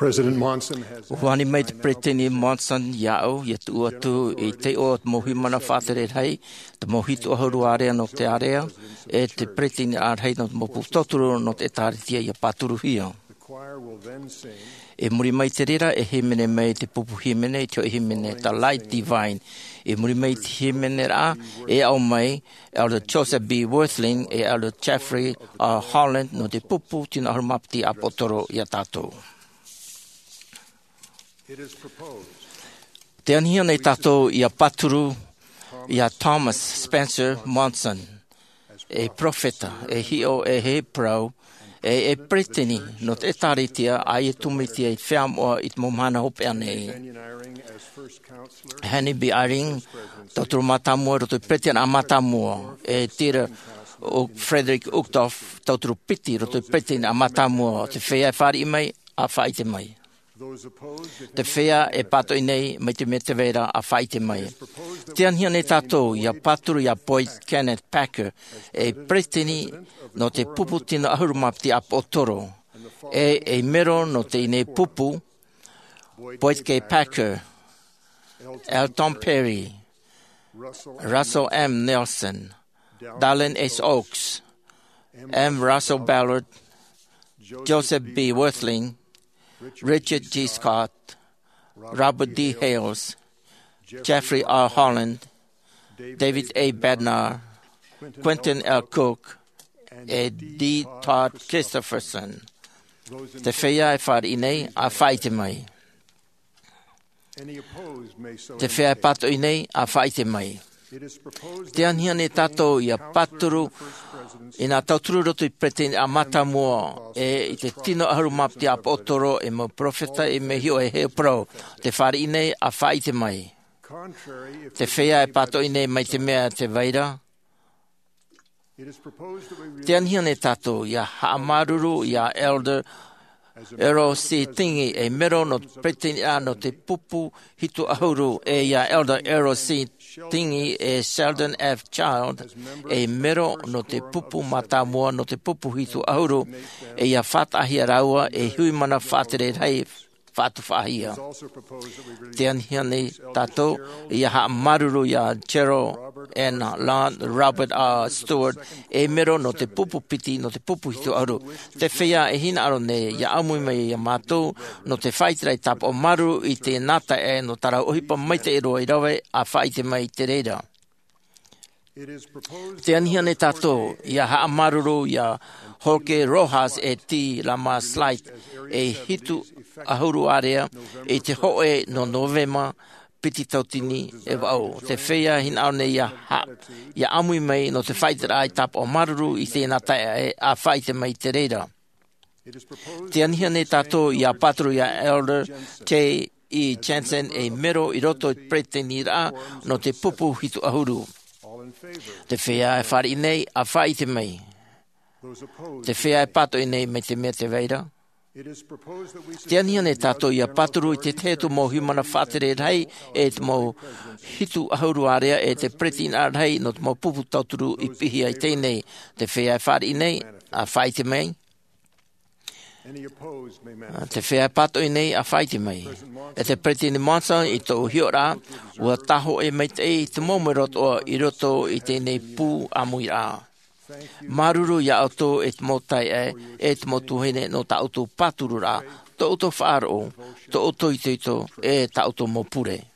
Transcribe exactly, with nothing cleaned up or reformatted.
President Monson has Wani mai te preteni Monson iau, ia tu atu i te o te mohimana whātere hei, te mohito ahuru area no te area, e te preteni ar hei no te mopu toturu no te tāritia ia paturu hia. the choir will then sing E muri mai te rera e himene mai te pupu himene, tio e himene ta light divine. E muri mai te himene ra e au mai Elder Joseph B. Worthling e Elder Jeffrey uh, Holland no te pupu tina harumapti a potoro ia tātou. It is proposed Te anhia nei tātou ia paturu ia Thomas Spencer Monson, e profeta, e hio e he prau, e e preteni no te taritia a i tumitia i whiamoa i te momana hope anei. Benyon Eyring as first counselor, Hanny B. Eyring, Doctor Matamua, roto preteni a Matamua, e tira o Frederick Uchtdorf, Doctor Piti, roto preteni a Matamua, te whea e whari i mai, a whaite mai. those opposed, it Te whea e pato i nei, mai te me te vera a whaite mai. Te anhia nei tātou, ia paturu ia Boyd Kenneth Packer, e preteni no te pupu tina ahurumapti a potoro, e e mero no te ine pupu, Boyd K. Packer, Elton Perry, Russell, Russell M. Nelson, Dallin S. Oaks, M. Russell Ballard, Joseph B. Worthling, Richard G. Scott, Robert D. Hales, Jeffrey R. Holland, David A. Bednar, Quentin L. Cook, e D. Todd Christopherson. Te whea e whare inei a whaite mai. any opposed may so Te whea e pato inei a whaite mai. It is proposed Te anhia ne tātou ia paturu i nā tauturu roto i preteni a Matamua e i te tino ahurumapti a potoro e mo profeta e me hio e heo pro. Te whare inei a whaite mai. contrary if Te whea e pato inei mai te mea te vaira. it is proposed that we Te anhia ne tātou ia haamaruru ia Elder Ero si tingi e mero no preteni a no te pupu hitu ahuru e ia Elder Ero si tingi e Sheldon F. Child e mero no te pupu matamua no te pupu hitu ahuru e ia whatahia raua e hui mana whatere rei whatu whahia. also proposed that we release Te anhia nei tātou ia haa maruru ia Gerald N. Land, Robert R. Stewart e mero no te pupu piti no te pupu hitu auru. Te whea e hina aro nei ia amui mai ia mātou no te whaitirai tap o maru i te nata e no tara ohipa mai te ero i rawe a whaite mai te reira. it is proposed Te anhia nei tātou ia haa maruru ia Jorge Rojas e ti Lama Slight e hitu ahuru area e te hoe no Novema piti tautini e wau. Te whea hin au nei ia ha. Ia amui mai no te whaitera ai tap o maruru i tēnā tae e a whaite mai te reira. it is proposed Te anhia nei tātou ia patru ia Elder J. E. Jensen e mero i roto i preteni rā no te pupu hitu ahuru. all in favor Te whea e whari nei a whaite mai. those opposed Te whea e pato i nei me te mea te veira. it is proposed that we Te anhia nei tātou ia paturu i te tetu mō humana whātere rei e te mō hitu ahuru area e te pretin a rei no te mō pupu tauturu i pihi ai tēnei. Te whea e whare i nei a whaite mai. any opposed may manifest Te whea e pato i nei a whaite mai. E te pretin Monson i tō hiora ua taho e mai te e te mōmerot o i roto i tēnei pū a mui rā. Maruru ia auto e te motai e, e te motuhene no ta auto paturu rā, to auto whaaro, to auto i teito e ta auto mopure.